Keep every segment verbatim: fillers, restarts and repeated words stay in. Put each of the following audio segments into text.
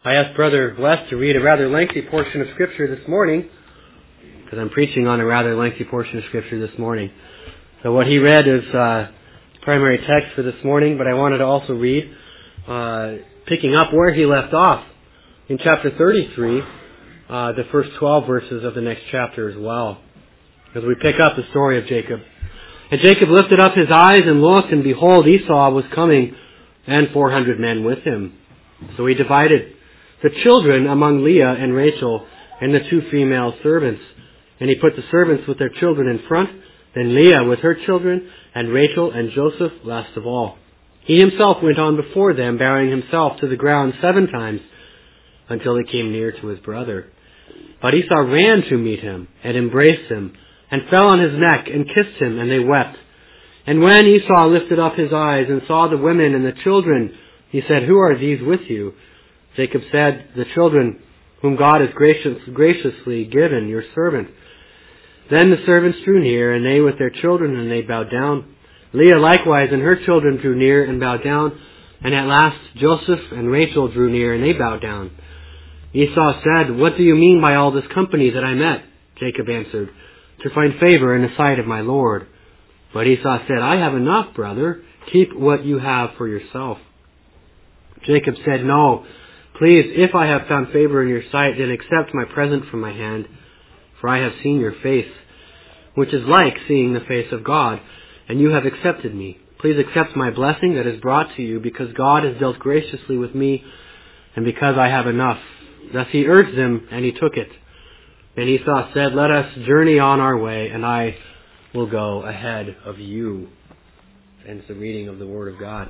I asked Brother West to read a rather lengthy portion of Scripture this morning, because I'm preaching on a rather lengthy portion of Scripture this morning. So what he read is uh, primary text for this morning, but I wanted to also read, uh, picking up where he left off in chapter thirty-three, uh, the first twelve verses of the next chapter as well, as we pick up the story of Jacob. And Jacob lifted up his eyes and looked, and behold, Esau was coming, and four hundred men with him. So he divided the children among Leah and Rachel and the two female servants. And he put the servants with their children in front, then Leah with her children, and Rachel and Joseph last of all. He himself went on before them, bowing himself to the ground seven times, until he came near to his brother. But Esau ran to meet him, and embraced him, and fell on his neck, and kissed him, and they wept. And when Esau lifted up his eyes, and saw the women and the children, he said, "Who are these with you?" Jacob said, "The children whom God has gracious, graciously given your servant." Then the servants drew near, and they with their children, and they bowed down. Leah likewise and her children drew near and bowed down. And at last Joseph and Rachel drew near, and they bowed down. Esau said, "What do you mean by all this company that I met?" Jacob answered, "To find favor in the sight of my Lord." But Esau said, "I have enough, brother. Keep what you have for yourself." Jacob said, "No, please, if I have found favor in your sight, then accept my present from my hand. For I have seen your face, which is like seeing the face of God, and you have accepted me. Please accept my blessing that is brought to you, because God has dealt graciously with me, and because I have enough." Thus he urged them, and he took it. And Esau said, "Let us journey on our way, and I will go ahead of you." Ends the reading of the Word of God.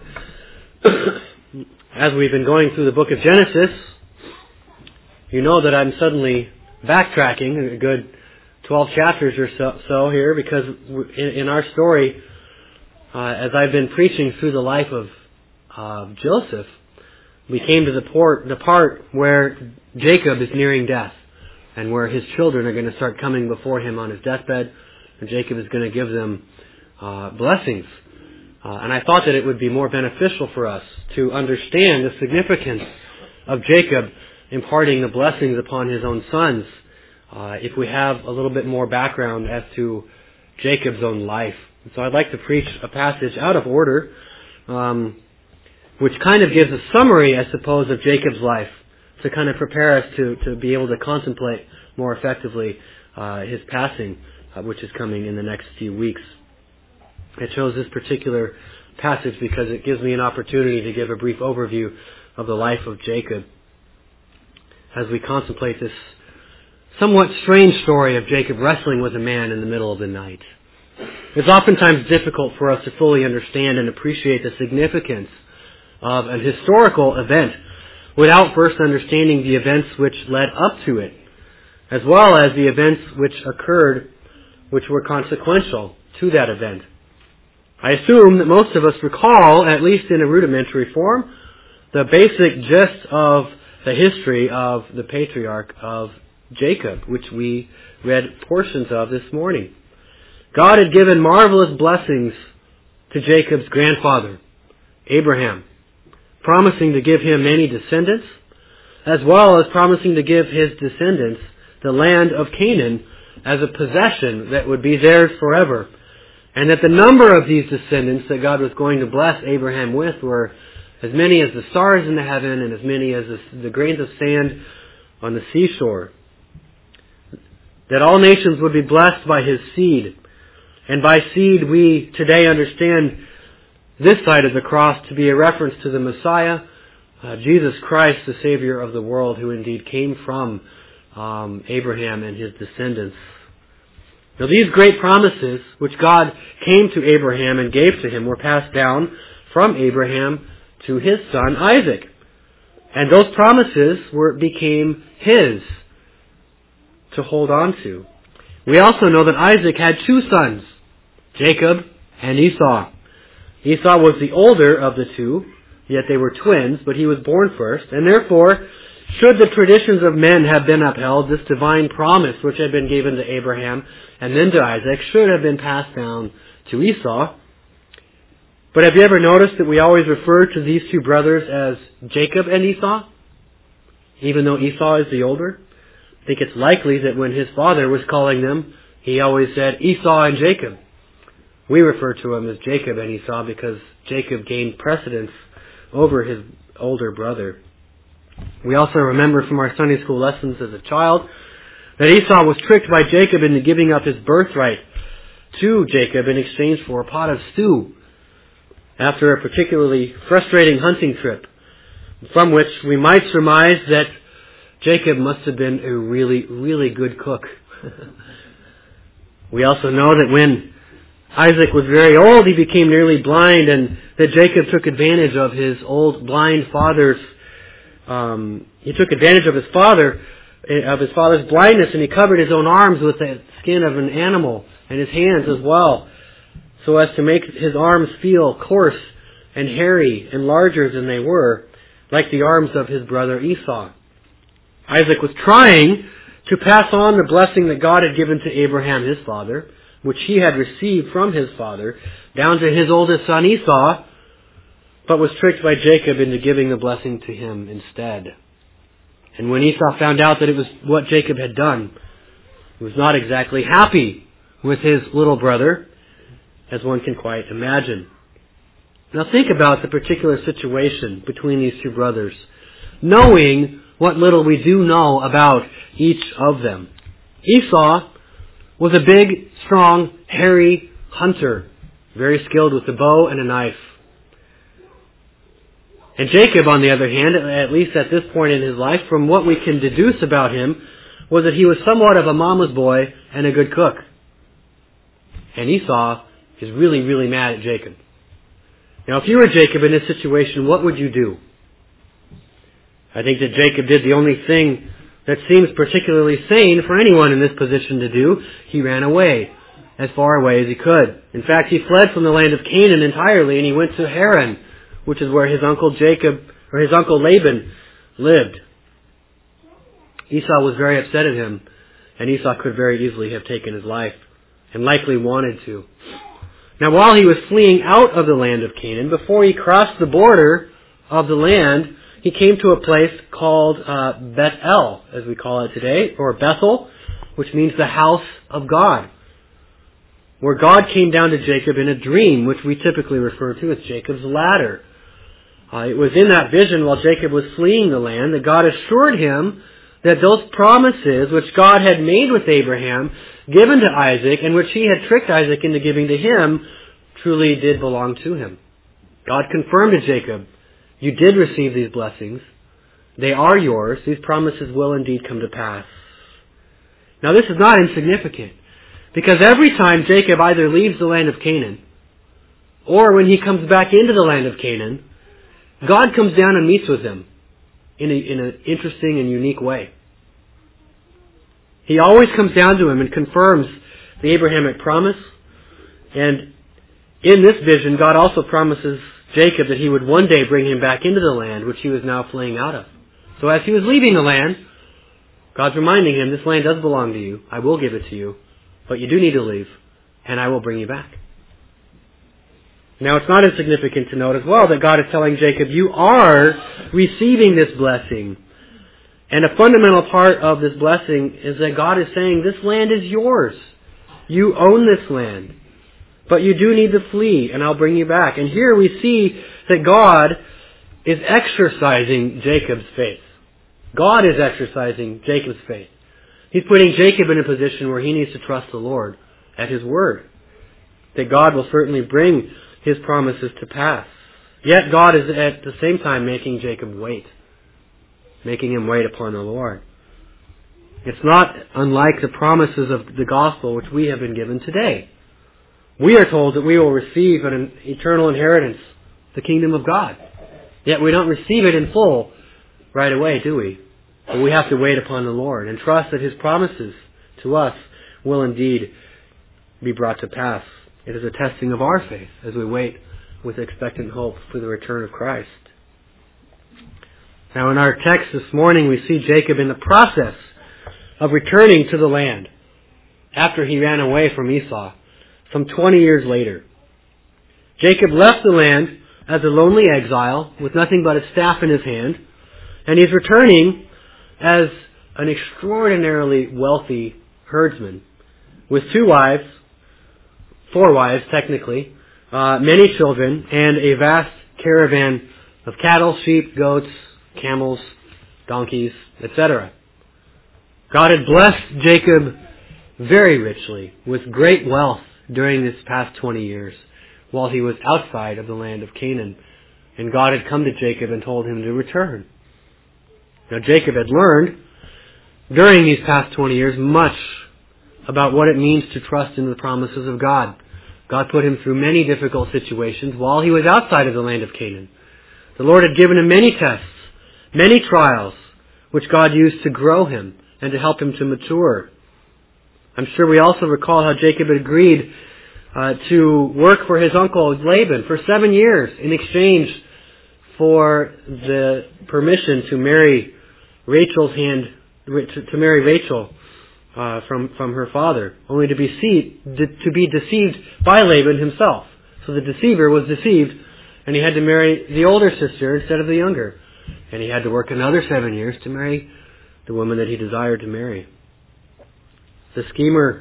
As we've been going through the book of Genesis, you know that I'm suddenly backtracking a good twelve chapters or so, so here, because in, in our story, uh, as I've been preaching through the life of uh, Joseph, we came to the, port, the part where Jacob is nearing death, and where his children are going to start coming before him on his deathbed, and Jacob is going to give them uh, blessings. Uh, and I thought that it would be more beneficial for us to understand the significance of Jacob imparting the blessings upon his own sons, uh, if we have a little bit more background as to Jacob's own life. And so I'd like to preach a passage out of order, um, which kind of gives a summary, I suppose, of Jacob's life, to kind of prepare us to, to be able to contemplate more effectively uh, his passing, uh, which is coming in the next few weeks. I chose this particular passage because it gives me an opportunity to give a brief overview of the life of Jacob as we contemplate this somewhat strange story of Jacob wrestling with a man in the middle of the night. It's oftentimes difficult for us to fully understand and appreciate the significance of an historical event without first understanding the events which led up to it, as well as the events which occurred which were consequential to that event. I assume that most of us recall, at least in a rudimentary form, the basic gist of the history of the patriarch of Jacob, which we read portions of this morning. God had given marvelous blessings to Jacob's grandfather, Abraham, promising to give him many descendants, as well as promising to give his descendants the land of Canaan as a possession that would be theirs forever. And that the number of these descendants that God was going to bless Abraham with were as many as the stars in the heaven and as many as the, the grains of sand on the seashore. That all nations would be blessed by his seed. And by seed we today understand this side of the cross to be a reference to the Messiah, uh, Jesus Christ, the Savior of the world, who indeed came from um, Abraham and his descendants. Now these great promises which God came to Abraham and gave to him were passed down from Abraham to his son Isaac. And those promises were became his to hold on to. We also know that Isaac had two sons, Jacob and Esau. Esau was the older of the two, yet they were twins, but he was born first, and therefore, should the traditions of men have been upheld, this divine promise which had been given to Abraham and then to Isaac should have been passed down to Esau. But have you ever noticed that we always refer to these two brothers as Jacob and Esau? even though Esau is the older? I think it's likely that when his father was calling them, he always said Esau and Jacob. We refer to him as Jacob and Esau because Jacob gained precedence over his older brother. We also remember from our Sunday school lessons as a child that Esau was tricked by Jacob into giving up his birthright to Jacob in exchange for a pot of stew after a particularly frustrating hunting trip, from which we might surmise that Jacob must have been a really, really good cook. We also know that when Isaac was very old, he became nearly blind, and that Jacob took advantage of his old blind father's, um, he took advantage of his father, of his father's blindness, and he covered his own arms with the skin of an animal, and his hands as well, so as to make his arms feel coarse and hairy and larger than they were, like the arms of his brother Esau. Isaac was trying to pass on the blessing that God had given to Abraham, his father, which he had received from his father, down to his oldest son Esau, but was tricked by Jacob into giving the blessing to him instead. And when Esau found out that it was what Jacob had done, he was not exactly happy with his little brother, as one can quite imagine. Now think about the particular situation between these two brothers, knowing what little we do know about each of them. Esau was a big, strong, hairy hunter, very skilled with a bow and a knife. And Jacob, on the other hand, at least at this point in his life, from what we can deduce about him, was that he was somewhat of a mama's boy and a good cook. And Esau is really, really mad at Jacob. Now, if you were Jacob in this situation, what would you do? I think that Jacob did the only thing that seems particularly sane for anyone in this position to do. He ran away as far away as he could. In fact, he fled from the land of Canaan entirely, and he went to Haran, which is where his uncle Jacob, or his uncle Laban, lived. Esau was very upset at him, and Esau could very easily have taken his life, and likely wanted to. Now, while he was fleeing out of the land of Canaan, before he crossed the border of the land, he came to a place called uh, Beth-El, as we call it today, or Bethel, which means the house of God, where God came down to Jacob in a dream, which we typically refer to as Jacob's ladder. Uh, it was in that vision while Jacob was fleeing the land that God assured him that those promises which God had made with Abraham, given to Isaac, and which he had tricked Isaac into giving to him, truly did belong to him. God confirmed to Jacob, you did receive these blessings. They are yours. These promises will indeed come to pass. Now this is not insignificant, because every time Jacob either leaves the land of Canaan, or when he comes back into the land of Canaan, God comes down and meets with him in, a, in an interesting and unique way. He always comes down to him and confirms the Abrahamic promise. And in this vision, God also promises Jacob that he would one day bring him back into the land which he was now fleeing out of. So as he was leaving the land, God's reminding him, this land does belong to you. I will give it to you. But you do need to leave, and I will bring you back. Now, it's not insignificant to note as well that God is telling Jacob, you are receiving this blessing. And a fundamental part of this blessing is that God is saying, this land is yours. You own this land. But you do need to flee, and I'll bring you back. And here we see that God is exercising Jacob's faith. God is exercising Jacob's faith. He's putting Jacob in a position where he needs to trust the Lord at His word, that God will certainly bring His promises to pass. Yet God is at the same time making Jacob wait, making him wait upon the Lord. It's not unlike the promises of the gospel which we have been given today. We are told that we will receive an eternal inheritance, the kingdom of God. Yet we don't receive it in full right away, do we? But we have to wait upon the Lord and trust that His promises to us will indeed be brought to pass. It is a testing of our faith as we wait with expectant hope for the return of Christ. Now in our text this morning we see Jacob in the process of returning to the land after he ran away from Esau some twenty years later. Jacob left the land as a lonely exile with nothing but a staff in his hand, and he's returning as an extraordinarily wealthy herdsman with two wives, four wives technically, uh, many children, and a vast caravan of cattle, sheep, goats, camels, donkeys, et cetera. God had blessed Jacob very richly with great wealth during this past twenty years while he was outside of the land of Canaan. And God had come to Jacob and told him to return. Now Jacob had learned during these past twenty years much about what it means to trust in the promises of God. God put him through many difficult situations while he was outside of the land of Canaan. The Lord had given him many tests, many trials, which God used to grow him and to help him to mature. I'm sure we also recall how Jacob had agreed uh, to work for his uncle Laban for seven years in exchange for the permission to marry Rachel's hand, to, to marry Rachel uh, from from her father, only to be see, to be deceived by Laban himself. So the deceiver was deceived, and he had to marry the older sister instead of the younger, and he had to work another seven years to marry the woman that he desired to marry. The schemer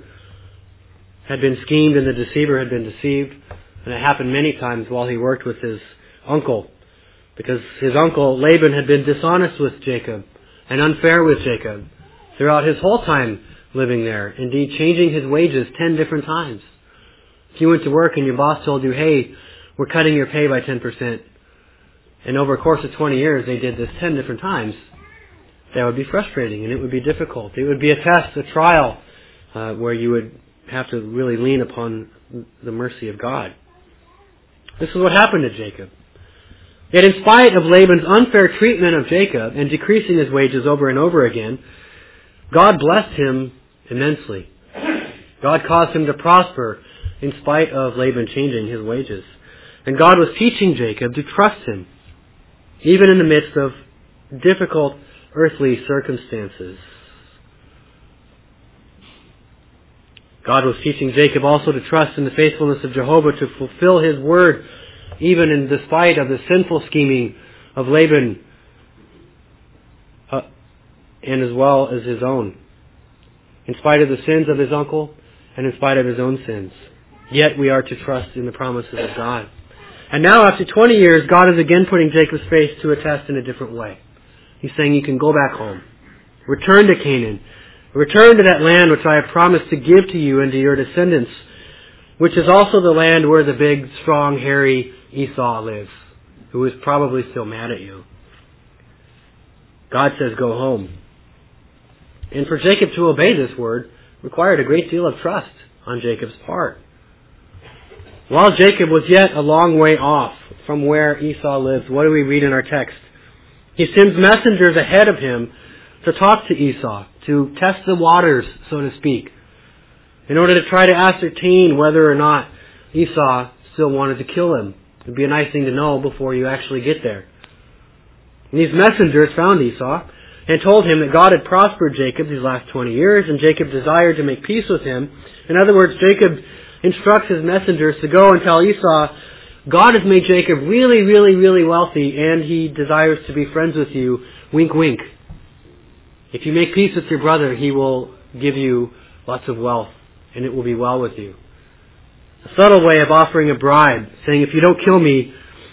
had been schemed and the deceiver had been deceived, and it happened many times while he worked with his uncle, because his uncle Laban had been dishonest with Jacob and unfair with Jacob throughout his whole time living there, indeed changing his wages ten different times. If you went to work and your boss told you, hey, we're cutting your pay by ten percent, and over a course of twenty years they did this ten different times, that would be frustrating and it would be difficult. It would be a test, a trial, uh, where you would have to really lean upon the mercy of God. This is what happened to Jacob. Yet in spite of Laban's unfair treatment of Jacob and decreasing his wages over and over again, God blessed him immensely. God caused him to prosper in spite of Laban changing his wages. And God was teaching Jacob to trust him, even in the midst of difficult earthly circumstances. God was teaching Jacob also to trust in the faithfulness of Jehovah to fulfill his word, even in despite of the sinful scheming of Laban, uh, and as well as his own. In spite of the sins of his uncle, and in spite of his own sins. Yet we are to trust in the promises of God. And now after twenty years, God is again putting Jacob's face to a test in a different way. He's saying you can go back home. Return to Canaan. Return to that land which I have promised to give to you and to your descendants, which is also the land where the big, strong, hairy Esau lives, who is probably still mad at you. God says go home. And for Jacob to obey this word required a great deal of trust on Jacob's part. While Jacob was yet a long way off from where Esau lives, what do we read in our text? He sends messengers ahead of him to talk to Esau, to test the waters, so to speak, in order to try to ascertain whether or not Esau still wanted to kill him. It would be a nice thing to know before you actually get there. And these messengers found Esau and told him that God had prospered Jacob these last twenty years, and Jacob desired to make peace with him. In other words, Jacob instructs his messengers to go and tell Esau, God has made Jacob really, really, really wealthy, and he desires to be friends with you. Wink, wink. If you make peace with your brother, he will give you lots of wealth, and it will be well with you. A subtle way of offering a bribe, saying, if you don't kill me,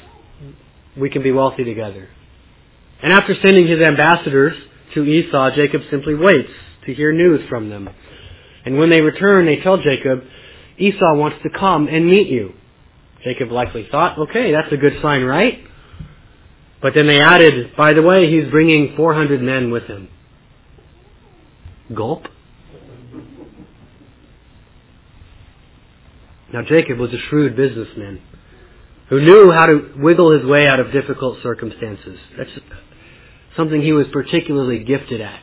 we can be wealthy together. And after sending his ambassadors to Esau, Jacob simply waits to hear news from them. And when they return, they tell Jacob, Esau wants to come and meet you. Jacob likely thought, okay, that's a good sign, right? But then they added, by the way, he's bringing four hundred men with him. Gulp. Now Jacob was a shrewd businessman who knew how to wiggle his way out of difficult circumstances. That's something he was particularly gifted at.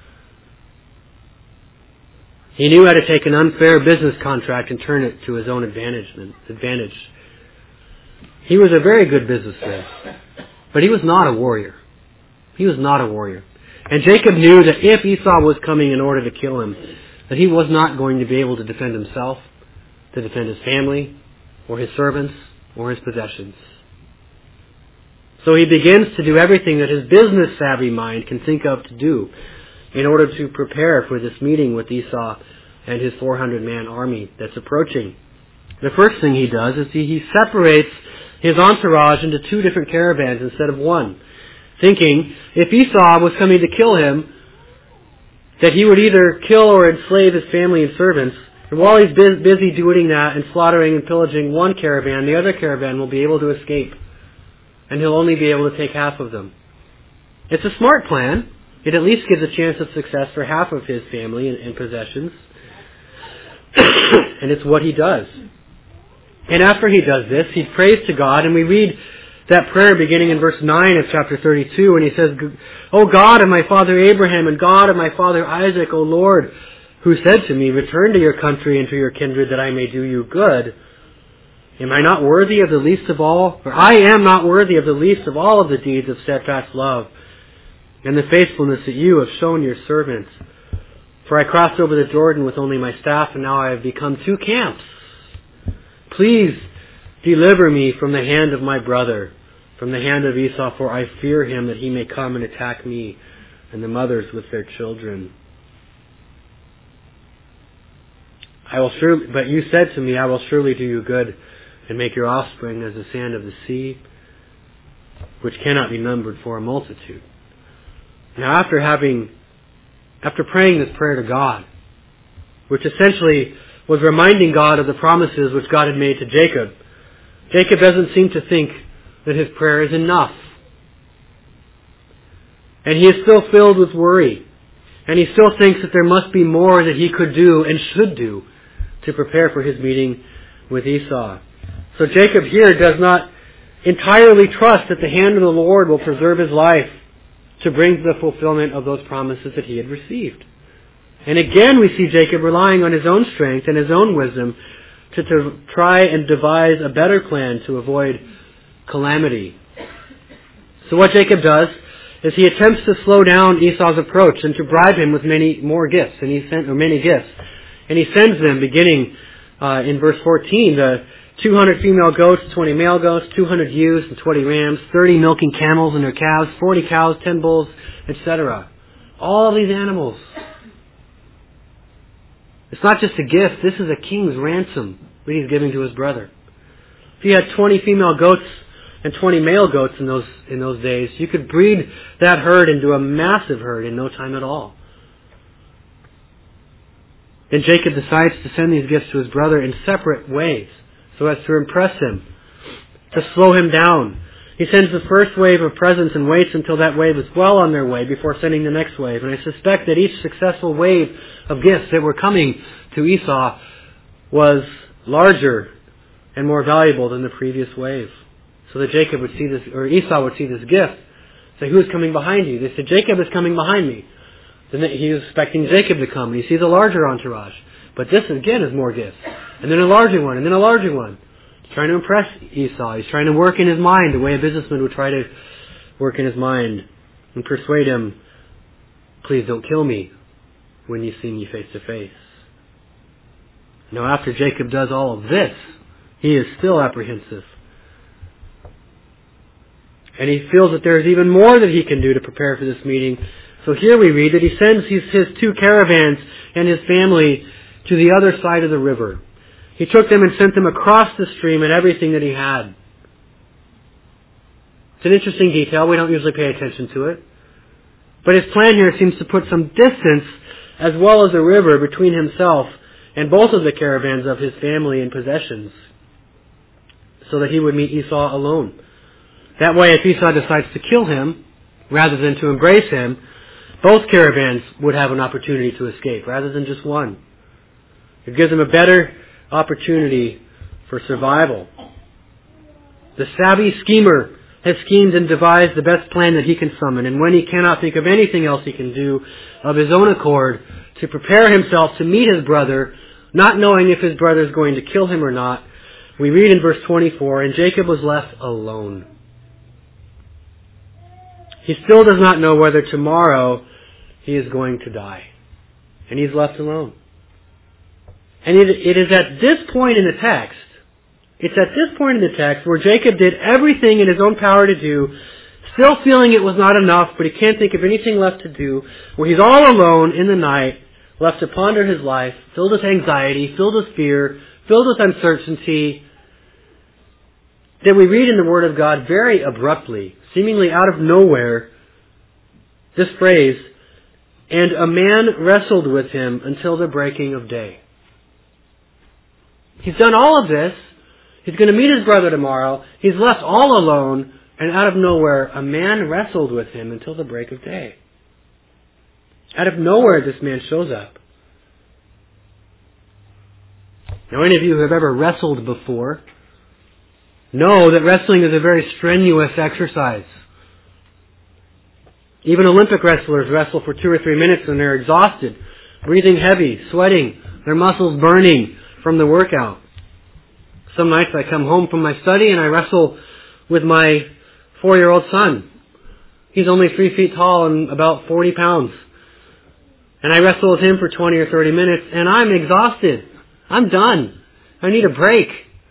He knew how to take an unfair business contract and turn it to his own advantage. advantage. He was a very good businessman, but he was not a warrior. He was not a warrior. And Jacob knew that if Esau was coming in order to kill him, that he was not going to be able to defend himself, to defend his family, or his servants, or his possessions. So he begins to do everything that his business-savvy mind can think of to do in order to prepare for this meeting with Esau and his four hundred man army that's approaching. The first thing he does is he, he separates his entourage into two different caravans instead of one, thinking if Esau was coming to kill him, that he would either kill or enslave his family and servants. And while he's busy doing that and slaughtering and pillaging one caravan, the other caravan will be able to escape. And he'll only be able to take half of them. It's a smart plan. It at least gives a chance of success for half of his family and, and possessions. And it's what he does. And after he does this, he prays to God, and we read that prayer beginning in verse nine of chapter thirty-two, and he says, O God of my father Abraham, and God of my father Isaac, O Lord, who said to me, return to your country and to your kindred, that I may do you good. Am I not worthy of the least of all, or I am not worthy of the least of all of the deeds of steadfast love, and the faithfulness that you have shown your servants? For I crossed over the Jordan with only my staff, and now I have become two camps. Please deliver me from the hand of my brother, from the hand of Esau, for I fear him that he may come and attack me and the mothers with their children. I will surely, but you said to me, I will surely do you good and make your offspring as the sand of the sea, which cannot be numbered for a multitude. Now after having, after praying this prayer to God, which essentially was reminding God of the promises which God had made to Jacob, Jacob doesn't seem to think that his prayer is enough. And he is still filled with worry. And he still thinks that there must be more that he could do and should do to prepare for his meeting with Esau. So Jacob here does not entirely trust that the hand of the Lord will preserve his life to bring to the fulfillment of those promises that he had received. And again we see Jacob relying on his own strength and his own wisdom to, to try and devise a better plan to avoid calamity. So what Jacob does is he attempts to slow down Esau's approach and to bribe him with many more gifts, and he sent or many gifts, and he sends them beginning uh, in verse fourteen, the two hundred female goats, twenty male goats, two hundred ewes and twenty rams, thirty milking camels and their calves, forty cows, ten bulls, et cetera. All these animals. It's not just a gift. This is a king's ransom that he's giving to his brother. If you had twenty female goats and twenty male goats in those in those days, you could breed that herd into a massive herd in no time at all. Then Jacob decides to send these gifts to his brother in separate ways so as to impress him, to slow him down. He sends the first wave of presents and waits until that wave is well on their way before sending the next wave. And I suspect that each successful wave of gifts that were coming to Esau was larger and more valuable than the previous wave. So that Jacob would see this, or Esau would see this gift, say, who is coming behind you? They said, Jacob is coming behind me. Then he was expecting Jacob to come, and he sees a larger entourage. But this again is more gifts. And then a larger one, and then a larger one. He's trying to impress Esau. He's trying to work in his mind the way a businessman would try to work in his mind and persuade him, please don't kill me when you see me face to face. Now after Jacob does all of this, he is still apprehensive. And he feels that there is even more that he can do to prepare for this meeting. So here we read that he sends his, his two caravans and his family to the other side of the river. He took them and sent them across the stream and everything that he had. It's an interesting detail. We don't usually pay attention to it. But his plan here seems to put some distance as well as a river between himself and both of the caravans of his family and possessions, so that he would meet Esau alone. That way, if Esau decides to kill him, rather than to embrace him, both caravans would have an opportunity to escape, rather than just one. It gives them a better opportunity for survival. The savvy schemer has schemed and devised the best plan that he can summon, and when he cannot think of anything else he can do of his own accord to prepare himself to meet his brother, not knowing if his brother is going to kill him or not, we read in verse twenty-four, and Jacob was left alone. He still does not know whether tomorrow he is going to die. And he's left alone. And it, it is at this point in the text, it's at this point in the text where Jacob did everything in his own power to do still feeling it was not enough, but he can't think of anything left to do, where he's all alone in the night, left to ponder his life, filled with anxiety, filled with fear, filled with uncertainty, that we read in the Word of God very abruptly, seemingly out of nowhere, this phrase, "And a man wrestled with him until the breaking of day." He's done all of this. He's going to meet his brother tomorrow. He's left all alone, and out of nowhere, a man wrestled with him until the break of day. Out of nowhere, this man shows up. Now, any of you who have ever wrestled before know that wrestling is a very strenuous exercise. Even Olympic wrestlers wrestle for two or three minutes and they're exhausted, breathing heavy, sweating, their muscles burning from the workout. Some nights I come home from my study and I wrestle with my four-year-old son. He's only three feet tall and about forty pounds. And I wrestle with him for twenty or thirty minutes and I'm exhausted. I'm done. I need a break.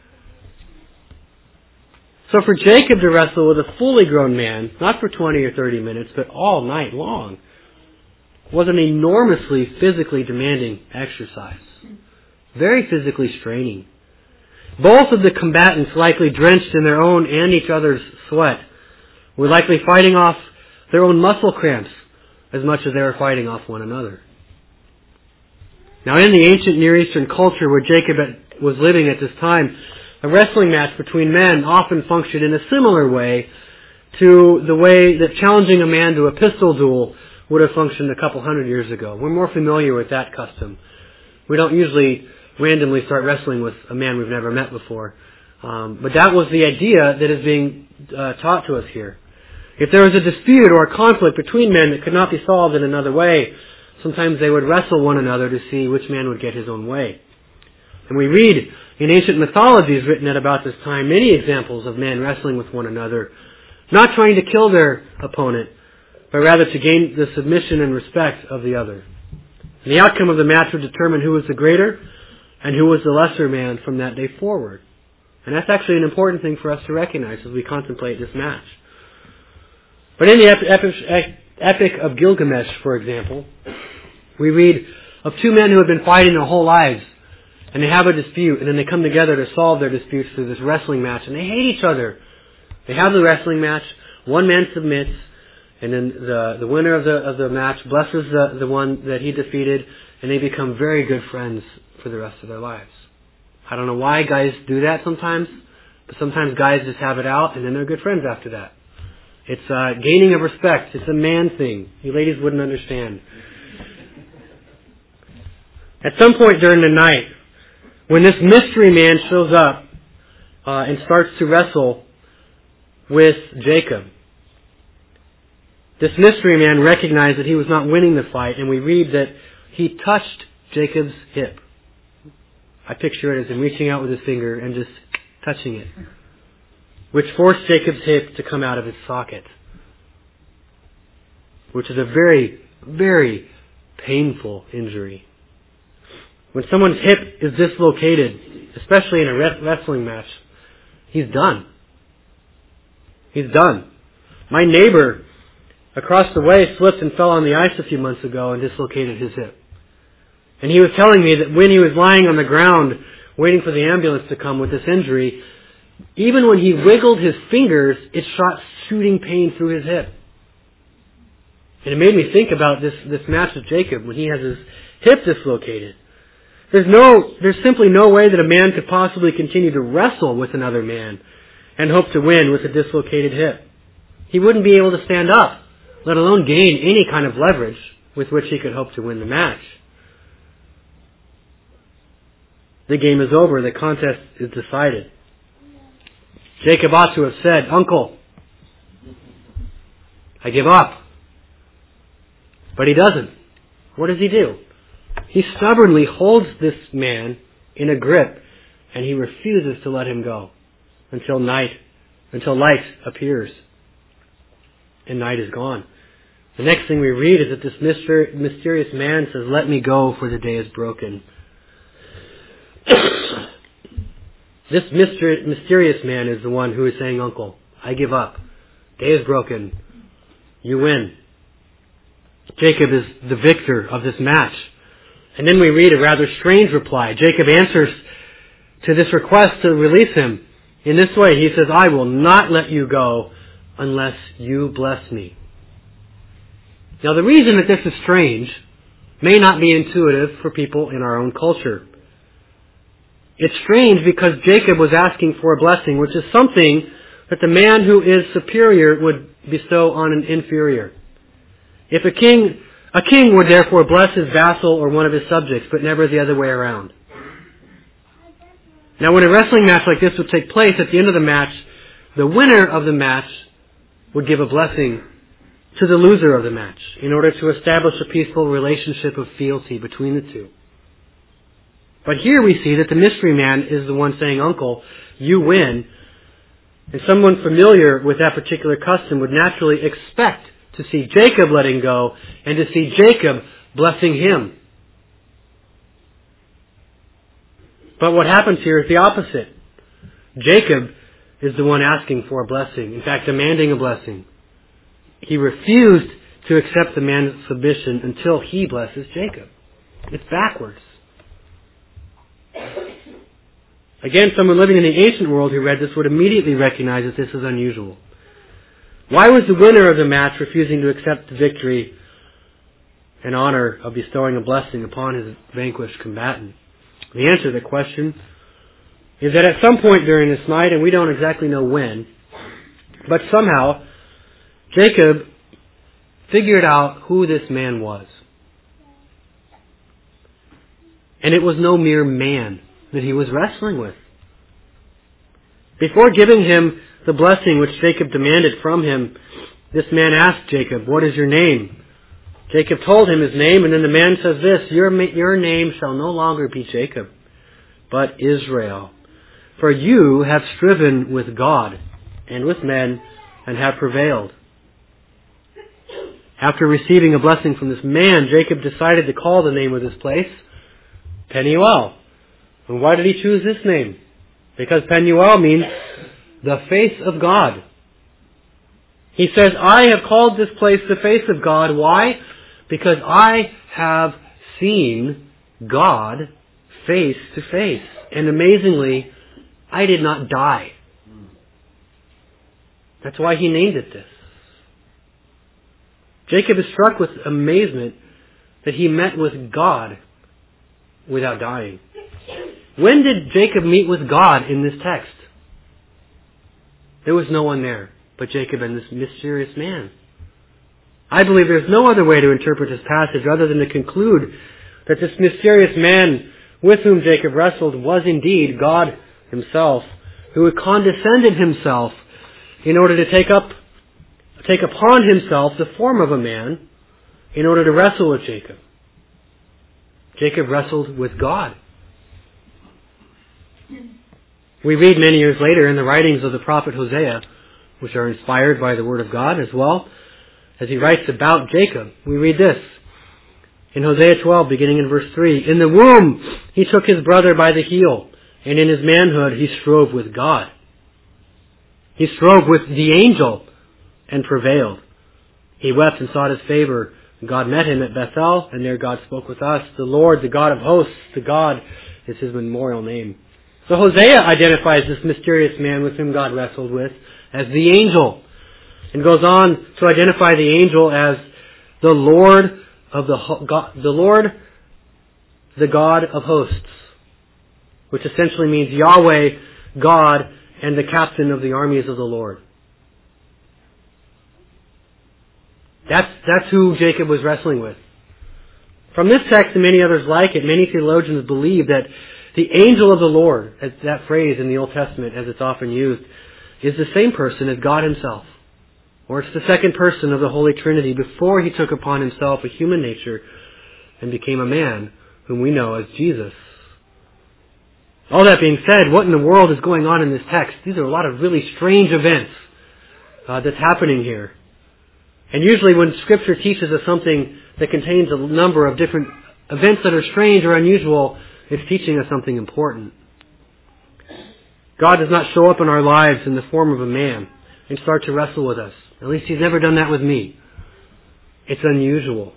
So for Jacob to wrestle with a fully grown man, not for twenty or thirty minutes, but all night long, was an enormously physically demanding exercise. Very physically straining. Both of the combatants, likely drenched in their own and each other's sweat, were likely fighting off their own muscle cramps as much as they were fighting off one another. Now in the ancient Near Eastern culture where Jacob was living at this time, a wrestling match between men often functioned in a similar way to the way that challenging a man to a pistol duel would have functioned a couple hundred years ago. We're more familiar with that custom. We don't usually randomly start wrestling with a man we've never met before. Um, but that was the idea that is being uh, taught to us here. If there was a dispute or a conflict between men that could not be solved in another way, sometimes they would wrestle one another to see which man would get his own way. And we read in ancient mythologies written at about this time many examples of men wrestling with one another, not trying to kill their opponent, but rather to gain the submission and respect of the other. And the outcome of the match would determine who was the greater and who was the lesser man from that day forward. And that's actually an important thing for us to recognize as we contemplate this match. But in the epic, epic of Gilgamesh, for example, we read of two men who have been fighting their whole lives, and they have a dispute, and then they come together to solve their disputes through this wrestling match, and they hate each other. They have the wrestling match, one man submits, and then the, the winner of the, of the match blesses the, the one that he defeated, and they become very good friends for the rest of their lives. I don't know why guys do that sometimes, but sometimes guys just have it out, and then they're good friends after that. It's uh, gaining of respect. It's a man thing. You ladies wouldn't understand. At some point during the night, when this mystery man shows up uh, and starts to wrestle with Jacob, this mystery man recognized that he was not winning the fight, and we read that he touched Jacob's hip. I picture it as him reaching out with his finger and just touching it, which forced Jacob's hip to come out of its socket, which is a very, very painful injury. When someone's hip is dislocated, especially in a wrestling match, he's done. He's done. My neighbor across the way slipped and fell on the ice a few months ago and dislocated his hip. And he was telling me that when he was lying on the ground waiting for the ambulance to come with this injury, even when he wiggled his fingers, it shot shooting pain through his hip. And it made me think about this, this match with Jacob when he has his hip dislocated. There's no, there's simply no way that a man could possibly continue to wrestle with another man and hope to win with a dislocated hip. He wouldn't be able to stand up, let alone gain any kind of leverage with which he could hope to win the match. The game is over. The contest is decided. Jacob ought to have said, "Uncle, I give up." But he doesn't. What does he do? He stubbornly holds this man in a grip, and he refuses to let him go until night, until light appears. And night is gone. The next thing we read is that this myster- mysterious man says, "Let me go, for the day is broken." This myster- mysterious man is the one who is saying, "Uncle, I give up. Day is broken. You win. Jacob is the victor of this match. And then we read a rather strange reply. Jacob answers to this request to release him in this way. He says, I will not let you go unless you bless me. Now the reason that this is strange may not be intuitive for people in our own culture. It's strange because Jacob was asking for a blessing, which is something that the man who is superior would bestow on an inferior. If a king, a king would therefore bless his vassal or one of his subjects, but never the other way around. Now when a wrestling match like this would take place, at the end of the match, the winner of the match would give a blessing to the loser of the match in order to establish a peaceful relationship of fealty between the two. But here we see that the mystery man is the one saying, Uncle, you win. And someone familiar with that particular custom would naturally expect to see Jacob letting go and to see Jacob blessing him. But what happens here is the opposite. Jacob is the one asking for a blessing, in fact demanding a blessing. He refused to accept the man's submission until he blesses Jacob. It's backwards. Again, someone living in the ancient world who read this would immediately recognize that this is unusual. Why was the winner of the match refusing to accept the victory and honor of bestowing a blessing upon his vanquished combatant? The answer to the question is that at some point during this night, and we don't exactly know when, but somehow Jacob figured out who this man was. And it was no mere man that he was wrestling with. Before giving him the blessing which Jacob demanded from him, this man asked Jacob, what is your name? Jacob told him his name, and then the man says this, your, your name shall no longer be Jacob, but Israel. For you have striven with God and with men and have prevailed. After receiving a blessing from this man, Jacob decided to call the name of this place Peniel. And why did he choose this name? Because Peniel means the face of God. He says, I have called this place the face of God. Why? Because I have seen God face to face. And amazingly, I did not die. That's why he named it this. Jacob is struck with amazement that he met with God without dying. When did Jacob meet with God in this text? There was no one there but Jacob and this mysterious man. I believe there's no other way to interpret this passage other than to conclude that this mysterious man with whom Jacob wrestled was indeed God himself, who had condescended himself in order to take up, take upon himself the form of a man in order to wrestle with Jacob. Jacob wrestled with God. We read many years later in the writings of the prophet Hosea, which are inspired by the Word of God as well, as he writes about Jacob, we read this. In Hosea twelve, beginning in verse three, in the womb he took his brother by the heel, and in his manhood he strove with God. He strove with the angel and prevailed. He wept and sought his favor. God met him at Bethel, and there God spoke with us. The Lord, the God of hosts, the God is his memorial name. So Hosea identifies this mysterious man with whom God wrestled with as the angel, and goes on to identify the angel as the Lord of the God, the Lord, the God of hosts, which essentially means Yahweh, God, and the captain of the armies of the Lord. That's that's who Jacob was wrestling with. From this text and many others like it, many theologians believe that the angel of the Lord, as that phrase in the Old Testament as it's often used, is the same person as God himself. Or it's the second person of the Holy Trinity before he took upon himself a human nature and became a man whom we know as Jesus. All that being said, what in the world is going on in this text? These are a lot of really strange events uh, that's happening here. And usually when Scripture teaches us something that contains a number of different events that are strange or unusual, it's teaching us something important. God does not show up in our lives in the form of a man and start to wrestle with us. At least He's never done that with me. It's unusual.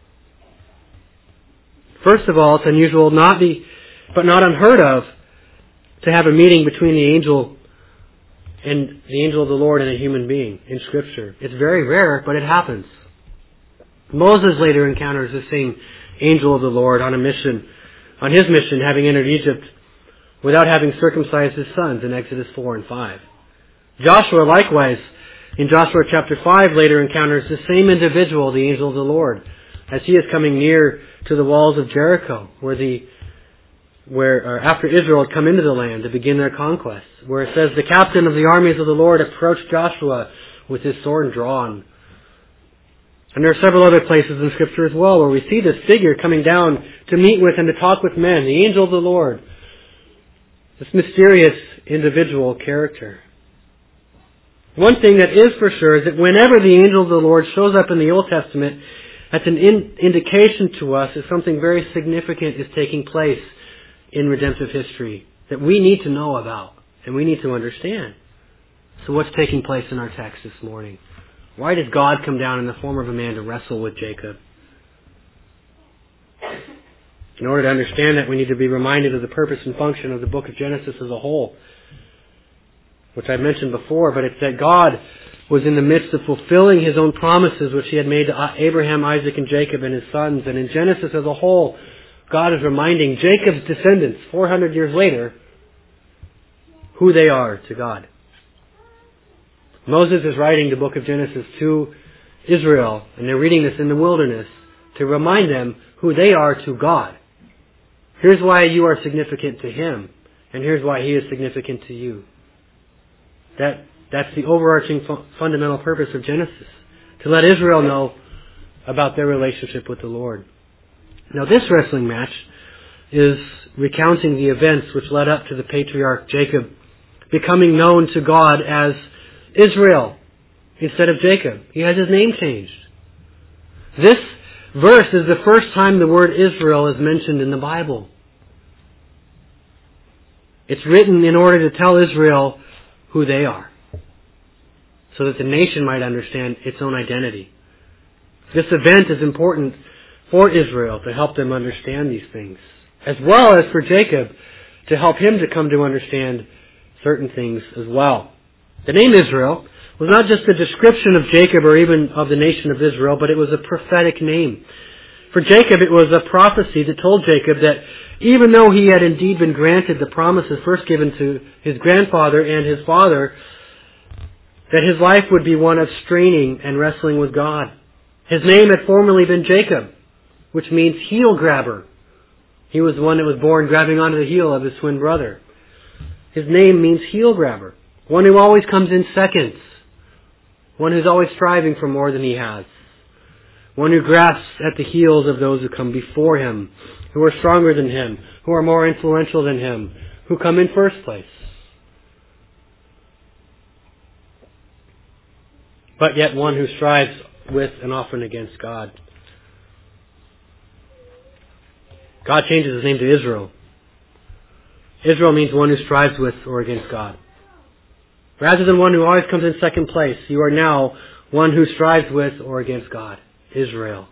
First of all, it's unusual, not the, but not unheard of, to have a meeting between the angel and the angel of the Lord and a human being in Scripture. It's very rare, but it happens. Moses later encounters the same angel of the Lord on a mission, on his mission, having entered Egypt without having circumcised his sons in Exodus four and five. Joshua likewise, in Joshua chapter five, later encounters the same individual, the angel of the Lord, as he is coming near to the walls of Jericho, where the where or after Israel had come into the land to begin their conquest, where it says the captain of the armies of the Lord approached Joshua with his sword drawn. And there are several other places in Scripture as well where we see this figure coming down to meet with and to talk with men, the angel of the Lord, this mysterious individual character. One thing that is for sure is that whenever the angel of the Lord shows up in the Old Testament, that's an in- indication to us that something very significant is taking place in redemptive history that we need to know about and we need to understand. So what's taking place in our text this morning? Why does God come down in the form of a man to wrestle with Jacob? In order to understand that, we need to be reminded of the purpose and function of the book of Genesis as a whole, which I mentioned before, but it's that God was in the midst of fulfilling His own promises which He had made to Abraham, Isaac, and Jacob and his sons. And in Genesis as a whole, God is reminding Jacob's descendants, four hundred years later, who they are to God. Moses is writing the book of Genesis to Israel, and they're reading this in the wilderness to remind them who they are to God. Here's why you are significant to Him, and here's why He is significant to you. That That's the overarching fu- fundamental purpose of Genesis, to let Israel know about their relationship with the Lord. Now this wrestling match is recounting the events which led up to the patriarch Jacob becoming known to God as Israel instead of Jacob. He has his name changed. This verse is the first time the word Israel is mentioned in the Bible. It's written in order to tell Israel who they are, so that the nation might understand its own identity. This event is important for Israel to help them understand these things, as well as for Jacob to help him to come to understand certain things as well. The name Israel was not just a description of Jacob or even of the nation of Israel, but it was a prophetic name. For Jacob, it was a prophecy that told Jacob that even though he had indeed been granted the promises first given to his grandfather and his father, that his life would be one of straining and wrestling with God. His name had formerly been Jacob, which means heel grabber. He was the one that was born grabbing onto the heel of his twin brother. His name means heel grabber, one who always comes in seconds, one who's always striving for more than he has, one who grasps at the heels of those who come before him, who are stronger than him, who are more influential than him, who come in first place. But yet one who strives with and often against God. God changes his name to Israel. Israel means one who strives with or against God. Rather than one who always comes in second place, you are now one who strives with or against God. Israel.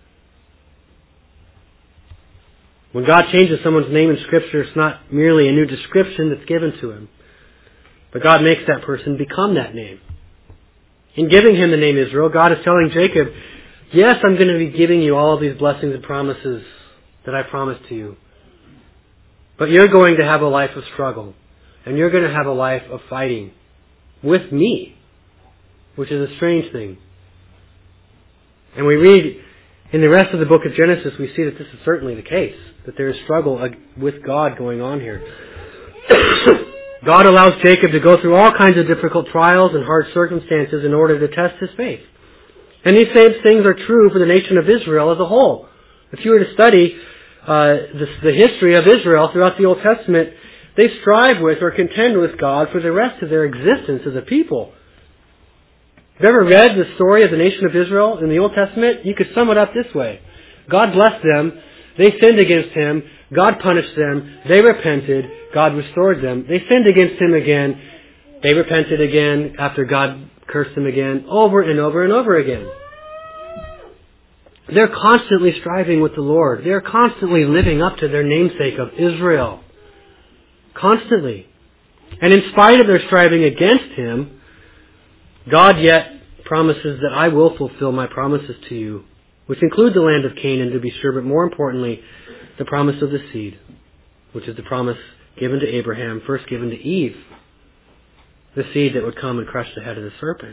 When God changes someone's name in Scripture, it's not merely a new description that's given to him, but God makes that person become that name. In giving him the name Israel, God is telling Jacob, yes, I'm going to be giving you all of these blessings and promises that I promised to you. But you're going to have a life of struggle. And you're going to have a life of fighting with me, which is a strange thing. And we read in the rest of the book of Genesis, we see that this is certainly the case, that there is struggle with God going on here. God allows Jacob to go through all kinds of difficult trials and hard circumstances in order to test his faith. And these same things are true for the nation of Israel as a whole. If you were to study uh, the, the history of Israel throughout the Old Testament, they strive with or contend with God for the rest of their existence as a people. Have you ever read the story of the nation of Israel in the Old Testament? You could sum it up this way. God blessed them. They sinned against Him. God punished them. They repented. God restored them. They sinned against Him again. They repented again after God curse them again, over and over and over again. They're constantly striving with the Lord. They're constantly living up to their namesake of Israel. Constantly. And in spite of their striving against Him, God yet promises that I will fulfill my promises to you, which include the land of Canaan, to be sure, but more importantly, the promise of the seed, which is the promise given to Abraham, first given to Eve, the seed that would come and crush the head of the serpent.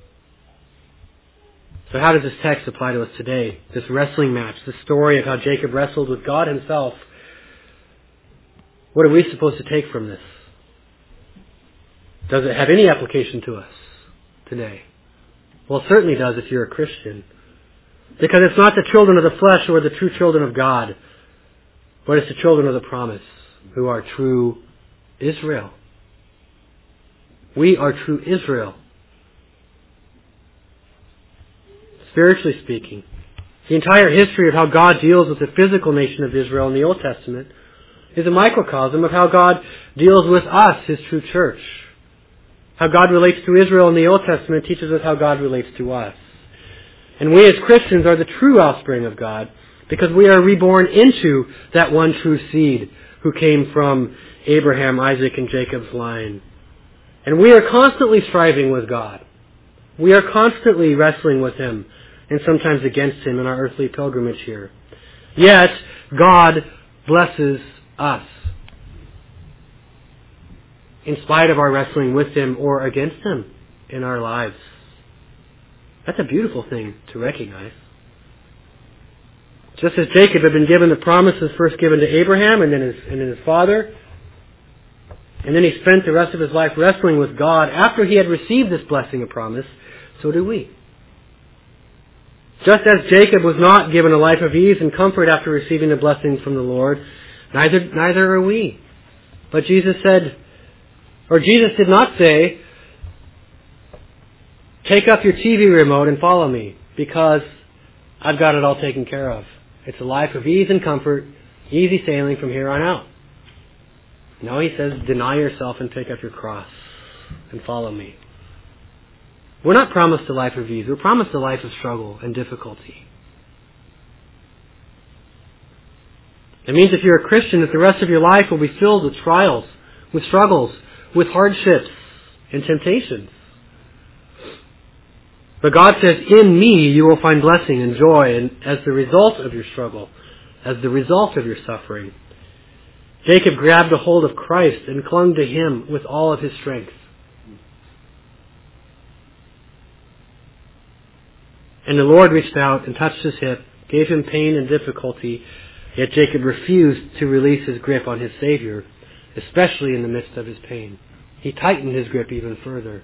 So how does this text apply to us today? This wrestling match, the story of how Jacob wrestled with God Himself. What are we supposed to take from this? Does it have any application to us today? Well, it certainly does if you're a Christian. Because it's not the children of the flesh who are the true children of God, but it's the children of the promise who are true Israel. We are true Israel. Spiritually speaking, the entire history of how God deals with the physical nation of Israel in the Old Testament is a microcosm of how God deals with us, His true church. How God relates to Israel in the Old Testament teaches us how God relates to us. And we as Christians are the true offspring of God because we are reborn into that one true seed who came from Abraham, Isaac, and Jacob's line. And we are constantly striving with God. We are constantly wrestling with Him and sometimes against Him in our earthly pilgrimage here. Yet, God blesses us in spite of our wrestling with Him or against Him in our lives. That's a beautiful thing to recognize. Just as Jacob had been given the promises first given to Abraham and then his, and then his father, and then he spent the rest of his life wrestling with God after he had received this blessing of promise, so do we. Just as Jacob was not given a life of ease and comfort after receiving the blessings from the Lord, neither, neither are we. But Jesus said, or Jesus did not say, take up your T V remote and follow me, because I've got it all taken care of. It's a life of ease and comfort, easy sailing from here on out. No, He says, deny yourself and take up your cross and follow me. We're not promised a life of ease. We're promised a life of struggle and difficulty. It means if you're a Christian, that the rest of your life will be filled with trials, with struggles, with hardships and temptations. But God says, in me you will find blessing and joy, and as the result of your struggle, as the result of your suffering. Jacob grabbed a hold of Christ and clung to Him with all of his strength. And the Lord reached out and touched his hip, gave him pain and difficulty, yet Jacob refused to release his grip on his Savior, especially in the midst of his pain. He tightened his grip even further.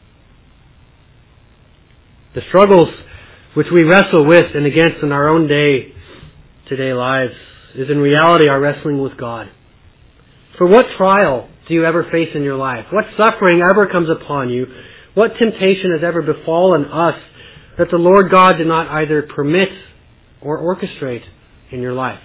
The struggles which we wrestle with and against in our own day, today lives, is in reality our wrestling with God. For what trial do you ever face in your life? What suffering ever comes upon you? What temptation has ever befallen us that the Lord God did not either permit or orchestrate in your life?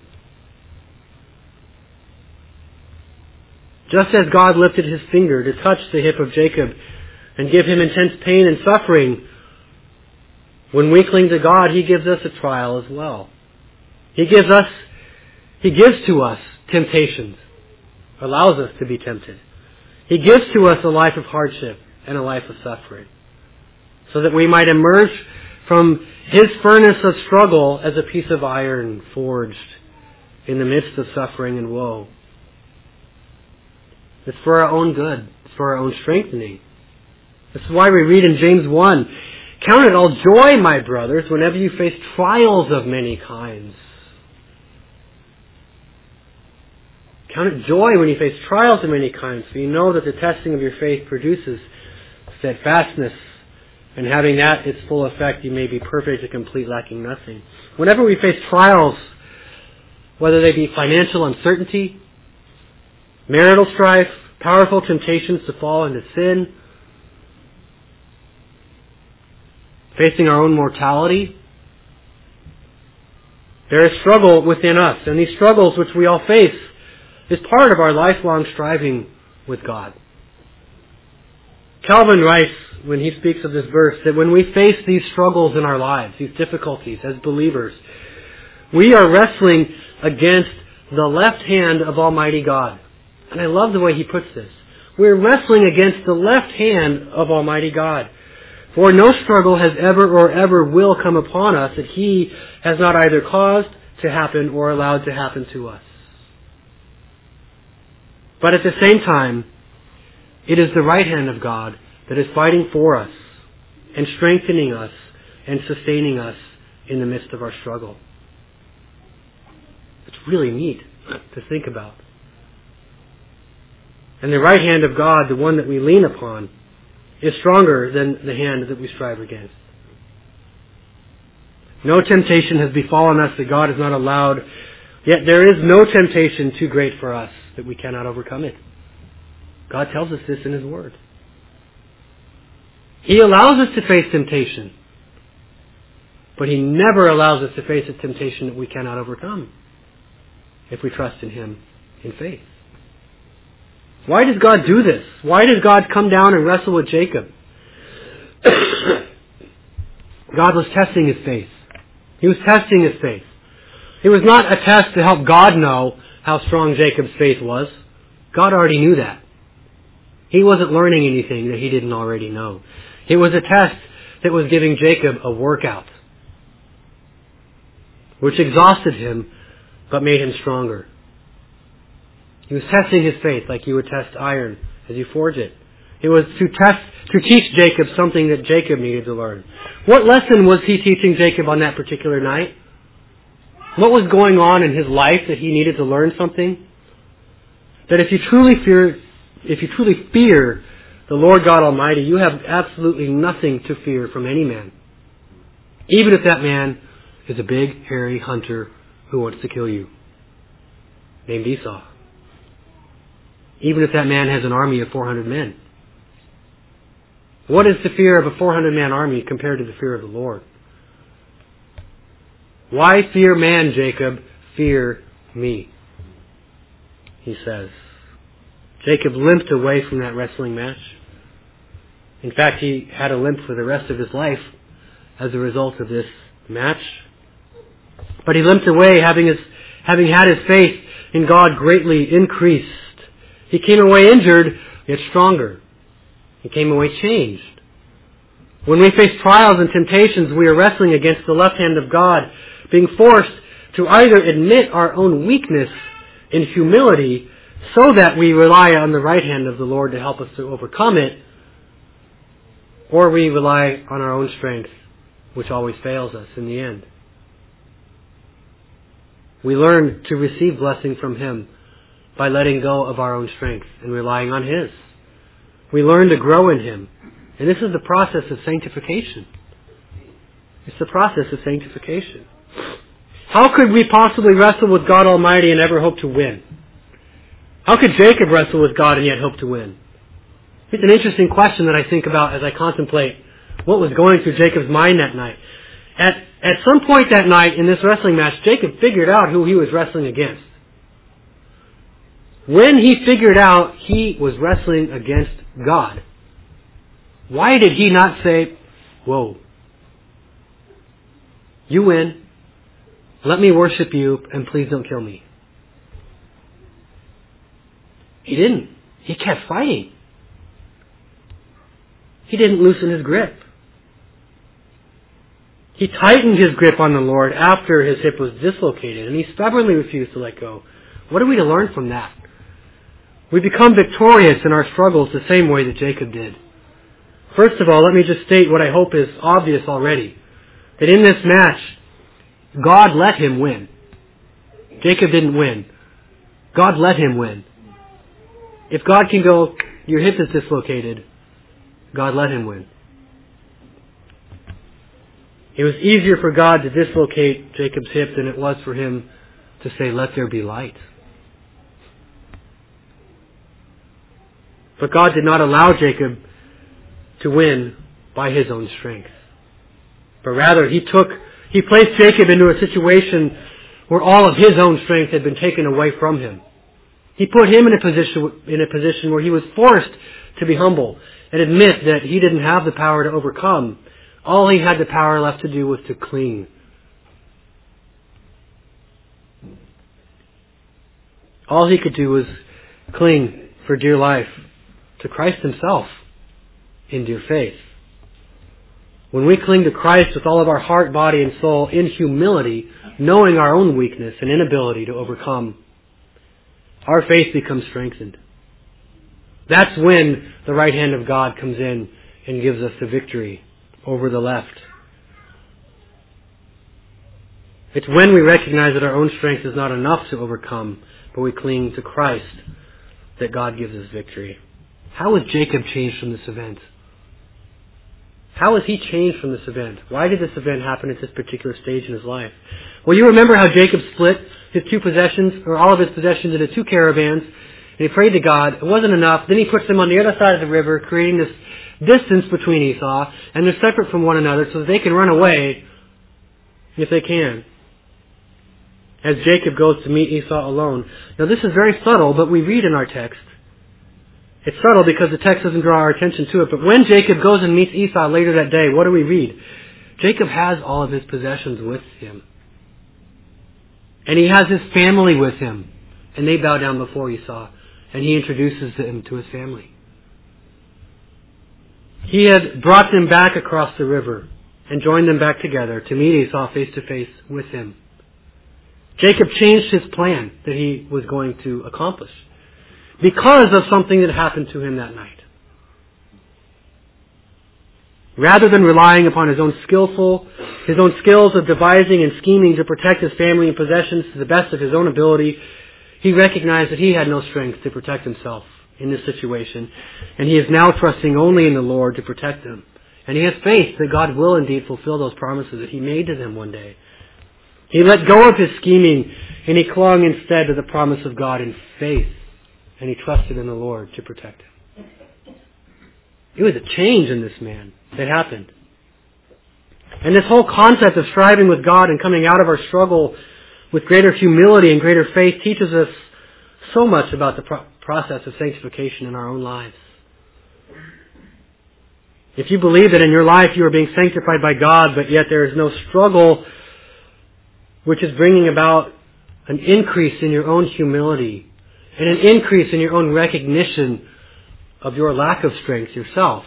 Just as God lifted His finger to touch the hip of Jacob and give him intense pain and suffering, when we cling to God, He gives us a trial as well. He gives us, He gives to us temptations, allows us to be tempted. He gives to us a life of hardship and a life of suffering, so that we might emerge from His furnace of struggle as a piece of iron forged in the midst of suffering and woe. It's for our own good. It's for our own strengthening. This is why we read in James one, count it all joy, my brothers, whenever you face trials of many kinds. Count it joy when you face trials of many kinds, for you know that the testing of your faith produces steadfastness, and having that its full effect, you may be perfect and complete, lacking nothing. Whenever we face trials, whether they be financial uncertainty, marital strife, powerful temptations to fall into sin, facing our own mortality, there is struggle within us. And these struggles which we all face is part of our lifelong striving with God. Calvin writes when he speaks of this verse, that when we face these struggles in our lives, these difficulties as believers, we are wrestling against the left hand of Almighty God. And I love the way he puts this. We're wrestling against the left hand of Almighty God. For no struggle has ever or ever will come upon us that he has not either caused to happen or allowed to happen to us. But at the same time, it is the right hand of God that is fighting for us and strengthening us and sustaining us in the midst of our struggle. It's really neat to think about. And the right hand of God, the one that we lean upon, is stronger than the hand that we strive against. No temptation has befallen us that God has not allowed, yet there is no temptation too great for us that we cannot overcome it. God tells us this in His Word. He allows us to face temptation, but He never allows us to face a temptation that we cannot overcome if we trust in Him in faith. Why does God do this? Why does God come down and wrestle with Jacob? God was testing his faith. He was testing his faith. It was not a test to help God know how strong Jacob's faith was. God already knew that. He wasn't learning anything that he didn't already know. It was a test that was giving Jacob a workout, which exhausted him but made him stronger. He was testing his faith like you would test iron as you forge it. It was to test, to teach Jacob something that Jacob needed to learn. What lesson was he teaching Jacob on that particular night? What was going on in his life that he needed to learn something? That if you truly fear, if you truly fear the Lord God Almighty, you have absolutely nothing to fear from any man. Even if that man is a big, hairy hunter who wants to kill you, named Esau. Even if that man has an army of four hundred men. What is the fear of a four hundred man army compared to the fear of the Lord? Why fear man, Jacob? Fear me, he says. Jacob limped away from that wrestling match. In fact, he had a limp for the rest of his life as a result of this match. But he limped away having his, having had his faith in God greatly increased. He came away injured, yet stronger. He came away changed. When we face trials and temptations, we are wrestling against the left hand of God, being forced to either admit our own weakness in humility so that we rely on the right hand of the Lord to help us to overcome it, or we rely on our own strength, which always fails us in the end. We learn to receive blessing from Him by letting go of our own strength and relying on His. We learn to grow in Him. And this is the process of sanctification. It's the process of sanctification. How could we possibly wrestle with God Almighty and ever hope to win? How could Jacob wrestle with God and yet hope to win? It's an interesting question that I think about as I contemplate what was going through Jacob's mind that night. At, at some point that night in this wrestling match, Jacob figured out who he was wrestling against. When he figured out he was wrestling against God, why did he not say, whoa, you win, let me worship you, and please don't kill me? He didn't. He kept fighting. He didn't loosen his grip. He tightened his grip on the Lord after his hip was dislocated, and he stubbornly refused to let go. What are we to learn from that? We become victorious in our struggles the same way that Jacob did. First of all, let me just state what I hope is obvious already. That in this match, God let him win. Jacob didn't win. God let him win. If God can go, your hip is dislocated, God let him win. It was easier for God to dislocate Jacob's hip than it was for him to say, let there be light. But God did not allow Jacob to win by his own strength. But rather, He took, He placed Jacob into a situation where all of his own strength had been taken away from him. He put him in a position, in a position where he was forced to be humble. and admit that he didn't have the power to overcome. All he had the power left to do was to cling. All he could do was cling for dear life to Christ himself in dear faith. When we cling to Christ with all of our heart, body, and soul in humility, knowing our own weakness and inability to overcome, our faith becomes strengthened. That's when the right hand of God comes in and gives us the victory over the left. It's when we recognize that our own strength is not enough to overcome, but we cling to Christ, that God gives us victory. How was Jacob changed from this event? How was he changed from this event? Why did this event happen at this particular stage in his life? Well, you remember how Jacob split his two possessions, or all of his possessions, into two caravans, and he prayed to God. It wasn't enough. Then he puts them on the other side of the river, creating this distance between Esau, and they're separate from one another so that they can run away if they can. As Jacob goes to meet Esau alone. Now this is very subtle, but we read in our text. It's subtle because the text doesn't draw our attention to it, but when Jacob goes and meets Esau later that day, what do we read? Jacob has all of his possessions with him. And he has his family with him. And they bow down before Esau. And he introduces him to his family. He had brought them back across the river and joined them back together to meet Esau face to face with him. Jacob changed his plan that he was going to accomplish because of something that happened to him that night. Rather than relying upon his own skillful, his own skills of devising and scheming to protect his family and possessions to the best of his own ability, he recognized that he had no strength to protect himself in this situation, and he is now trusting only in the Lord to protect them. And he has faith that God will indeed fulfill those promises that he made to them one day. He let go of his scheming, and he clung instead to the promise of God in faith, and he trusted in the Lord to protect him. It was a change in this man that happened. And this whole concept of striving with God and coming out of our struggle with greater humility and greater faith teaches us so much about the pro- process of sanctification in our own lives. If you believe that in your life you are being sanctified by God, but yet there is no struggle which is bringing about an increase in your own humility and an increase in your own recognition of your lack of strength yourself,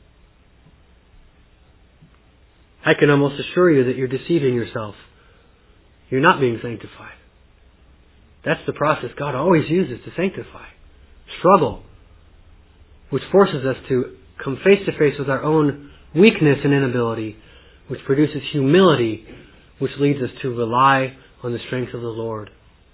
I can almost assure you that you're deceiving yourself. You're not being sanctified. That's the process God always uses to sanctify. Struggle, which forces us to come face to face with our own weakness and inability, which produces humility, which leads us to rely on the strength of the Lord.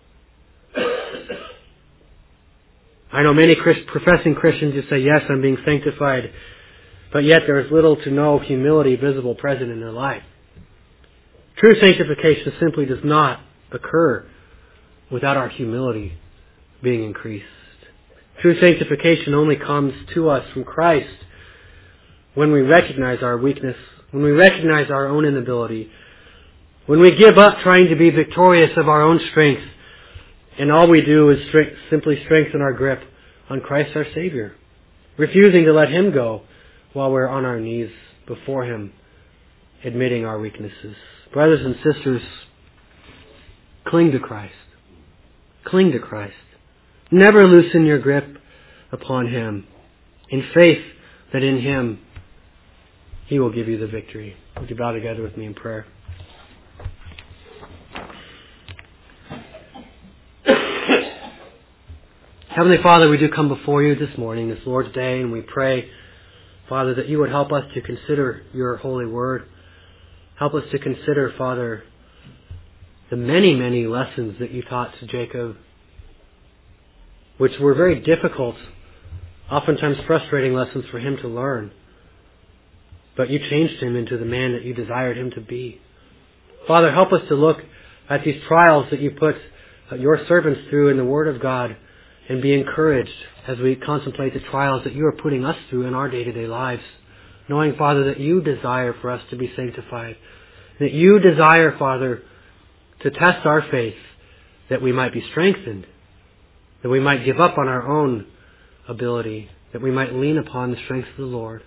I know many Christ, professing Christians who say, yes, I'm being sanctified, but yet there is little to no humility visible present in their life. True sanctification simply does not occur without our humility being increased. True sanctification only comes to us from Christ when we recognize our weakness, when we recognize our own inability, when we give up trying to be victorious of our own strength, and all we do is strength, simply strengthen our grip on Christ our Savior, refusing to let Him go while we're on our knees before Him, admitting our weaknesses. Brothers and sisters, cling to Christ. Cling to Christ. Never loosen your grip upon Him, in faith that in Him He will give you the victory. Would you bow together with me in prayer? Heavenly Father, we do come before you this morning, this Lord's Day, and we pray, Father, that you would help us to consider your holy word. Help us to consider, Father, the many, many lessons that you taught to Jacob, which were very difficult, oftentimes frustrating lessons for him to learn. But you changed him into the man that you desired him to be. Father, help us to look at these trials that you put your servants through in the Word of God and be encouraged as we contemplate the trials that you are putting us through in our day-to-day lives, knowing, Father, that you desire for us to be sanctified, that you desire, Father, to test our faith, that we might be strengthened, that we might give up on our own ability, that we might lean upon the strength of the Lord.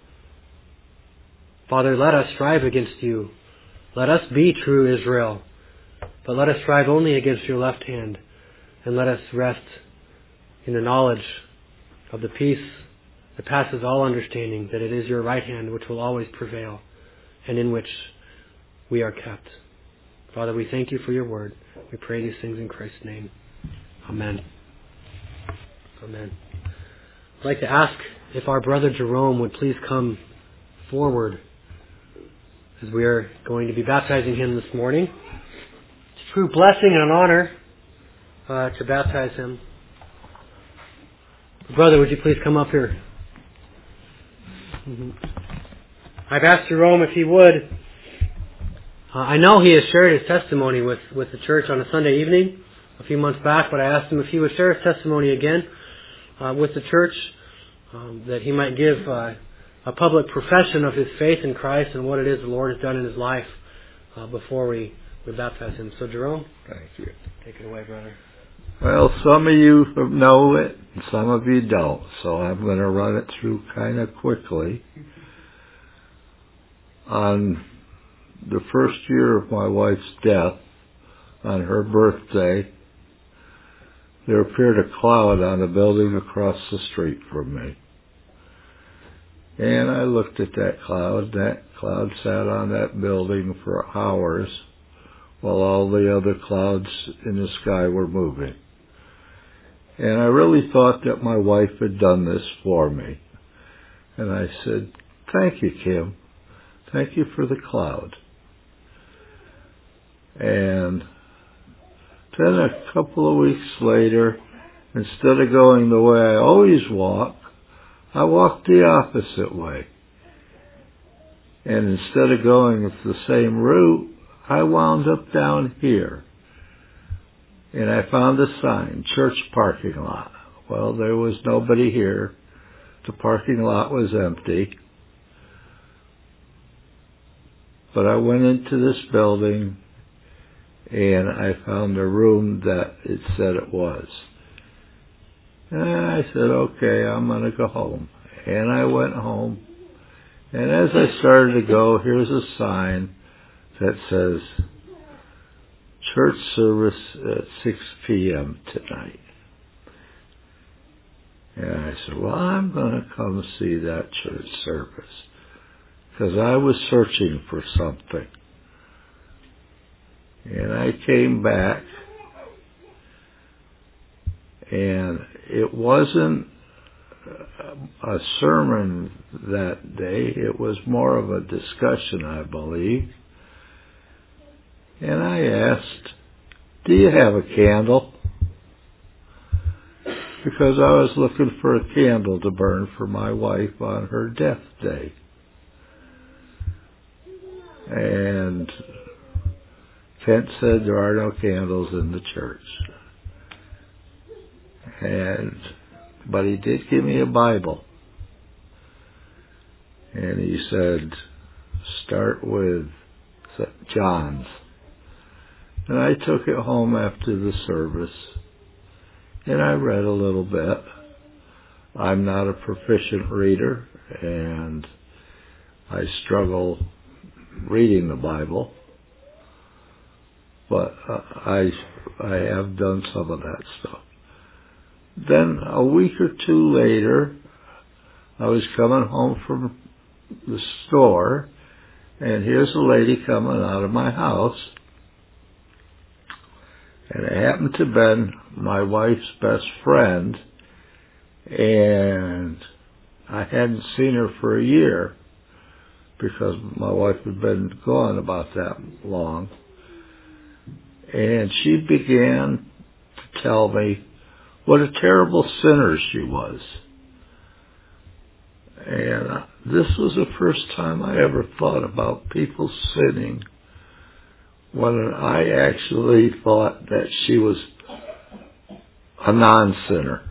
Father, let us strive against you. Let us be true Israel, but let us strive only against your left hand, and let us rest in the knowledge of the peace that passes all understanding, that it is your right hand which will always prevail, and in which we are kept. Father, we thank you for your word. We pray these things in Christ's name. Amen. Amen. I'd like to ask if our brother Jerome would please come forward as we are going to be baptizing him this morning. It's a true blessing and an honor uh, to baptize him. Brother, would you please come up here? Mm-hmm. I've asked Jerome if he would. Uh, I know he has shared his testimony with, with the church on a Sunday evening a few months back, but I asked him if he would share his testimony again uh, with the church, um, that he might give uh, a public profession of his faith in Christ and what it is the Lord has done in his life uh, before we, we baptize him. So, Jerome, thank you. Take it away, brother. Well, some of you know it, and some of you don't, so I'm going to run it through kind of quickly. On the first year of my wife's death, on her birthday, there appeared a cloud on a building across the street from me. And I looked at that cloud. That cloud sat on that building for hours while all the other clouds in the sky were moving. And I really thought that my wife had done this for me. And I said, "Thank you, Kim. Thank you for the cloud." And then a couple of weeks later, instead of going the way I always walk, I walked the opposite way. And instead of going the same route, I wound up down here. And I found a sign, church parking lot. Well, there was nobody here. The parking lot was empty. But I went into this building and I found a room that it said it was. And I said, okay, I'm going to go home. And I went home. And as I started to go, here's a sign that says, church service at six p.m. tonight. And I said, well, I'm going to come see that church service. Because I was searching for something. And I came back, and it wasn't a sermon that day. It was more of a discussion, I believe. And I asked, do you have a candle? Because I was looking for a candle to burn for my wife on her death day. And Kent said there are no candles in the church. And, but he did give me a Bible. And he said, start with John's. And I took it home after the service. And I read a little bit. I'm not a proficient reader, and I struggle reading the Bible. But uh, I I have done some of that stuff. Then a week or two later, I was coming home from the store, and here's a lady coming out of my house. And it happened to be my wife's best friend, and I hadn't seen her for a year because my wife had been gone about that long. And she began to tell me what a terrible sinner she was. And this was the first time I ever thought about people sinning, when I actually thought that she was a non-sinner.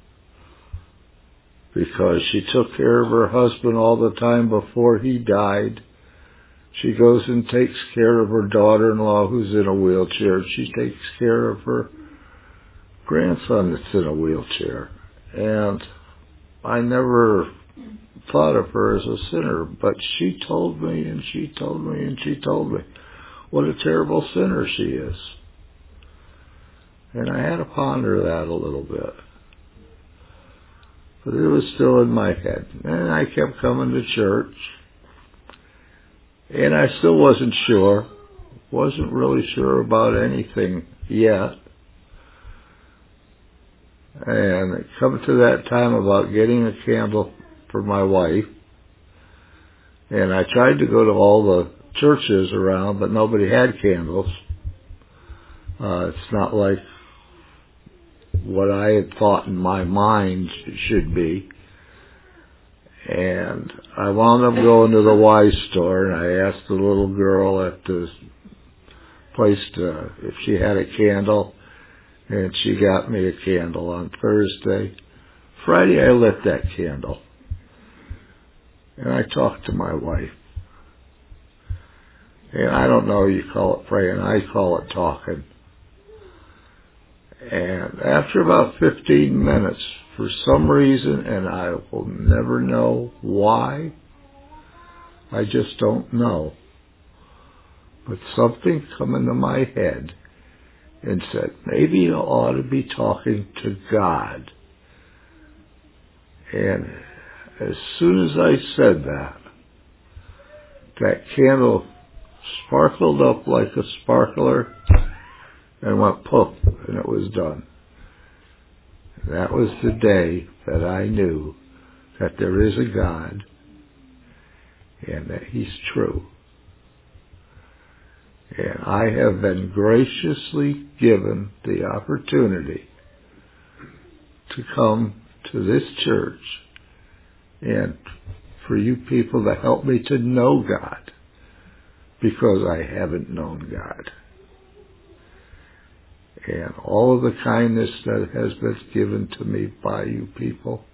Because she took care of her husband all the time before he died. She goes and takes care of her daughter-in-law who's in a wheelchair. She takes care of her grandson that's in a wheelchair. And I never thought of her as a sinner, but she told me and she told me and she told me what a terrible sinner she is. And I had to ponder that a little bit. But it was still in my head. And I kept coming to church. And I still wasn't sure. Wasn't really sure about anything yet. And it come to that time about getting a candle for my wife. And I tried to go to all the churches around, but nobody had candles. Uh, it's not like what I had thought in my mind it should be. And I wound up going to the Y store, and I asked the little girl at the place to, if she had a candle, and she got me a candle on Thursday. Friday I lit that candle, and I talked to my wife. And I don't know, you call it praying, I call it talking. And after about fifteen minutes, for some reason, and I will never know why, I just don't know, but something come into my head and said, maybe you ought to be talking to God. And as soon as I said that, that candle sparkled up like a sparkler and went poof, and it was done. That was the day that I knew that there is a God and that He's true. And I have been graciously given the opportunity to come to this church and for you people to help me to know God, because I haven't known God. And all of the kindness that has been given to me by you people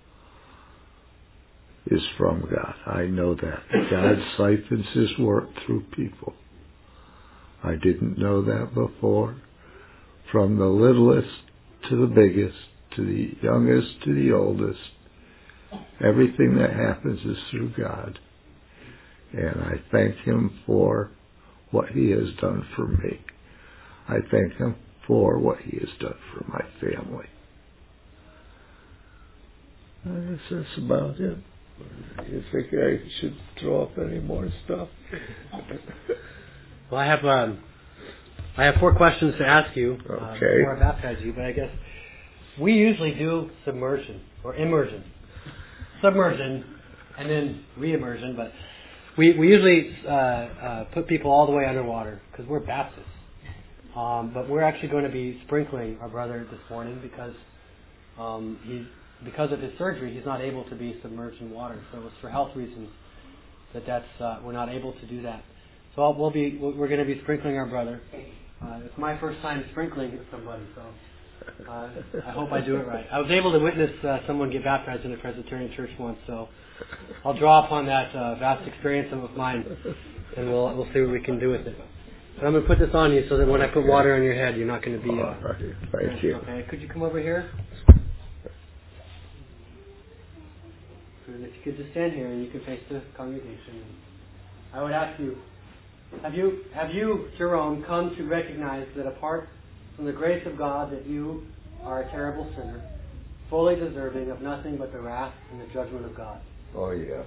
is from God. I know that. God siphons His work through people. I didn't know that before. From the littlest to the biggest, to the youngest to the oldest, everything that happens is through God. And I thank Him for what He has done for me. I thank Him for what He has done for my family. I guess that's about it. You think I should throw up any more stuff? Well, I have um, I have four questions to ask you uh, okay. before I baptize you, but I guess we usually do submersion or immersion. Submersion and then re-immersion, but we, we usually uh, uh, put people all the way underwater because we're Baptists. Um, but we're actually going to be sprinkling our brother this morning because um, he, because of his surgery, he's not able to be submerged in water. So it's for health reasons that that's uh, we're not able to do that. So I'll, we'll be we're going to be sprinkling our brother. Uh, it's my first time sprinkling somebody, so uh, I hope I do it right. I was able to witness uh, someone get baptized in a Presbyterian church once, so I'll draw upon that uh, vast experience of mine, and we'll we'll see what we can do with it. But I'm going to put this on you so that when I put water on your head, you're not going to be... Uh, All right. Thank you. Okay. Could you come over here? And if you could just stand here and you can face the congregation. I would ask you, have you, have you, Jerome, come to recognize that apart from the grace of God that you are a terrible sinner, fully deserving of nothing but the wrath and the judgment of God? Oh, yes.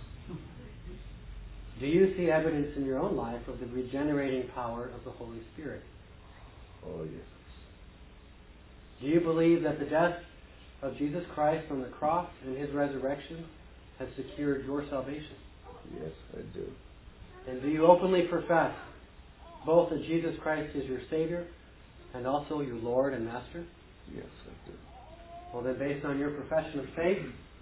Do you see evidence in your own life of the regenerating power of the Holy Spirit? Oh, yes. Do you believe that the death of Jesus Christ on the cross and His resurrection has secured your salvation? Yes, I do. And do you openly profess both that Jesus Christ is your Savior and also your Lord and Master? Yes, I do. Well, then, based on your profession of faith,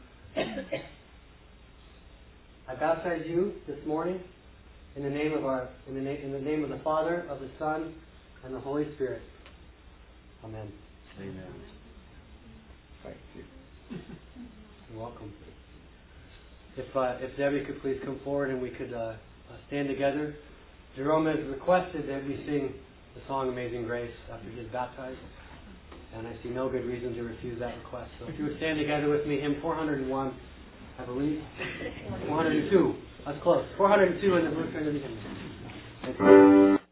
I baptize you this morning in the name of our, in the, na- in the name of the Father, of the Son, and the Holy Spirit. Amen. Amen. Thank you. You're welcome. If uh, if Debbie could please come forward and we could uh, stand together. Jerome has requested that we sing the song Amazing Grace after he is baptized. And I see no good reason to refuse that request. So if you would stand together with me, hymn four hundred one, I believe. four hundred two. That's close. four hundred two in the Lutheran Hymn.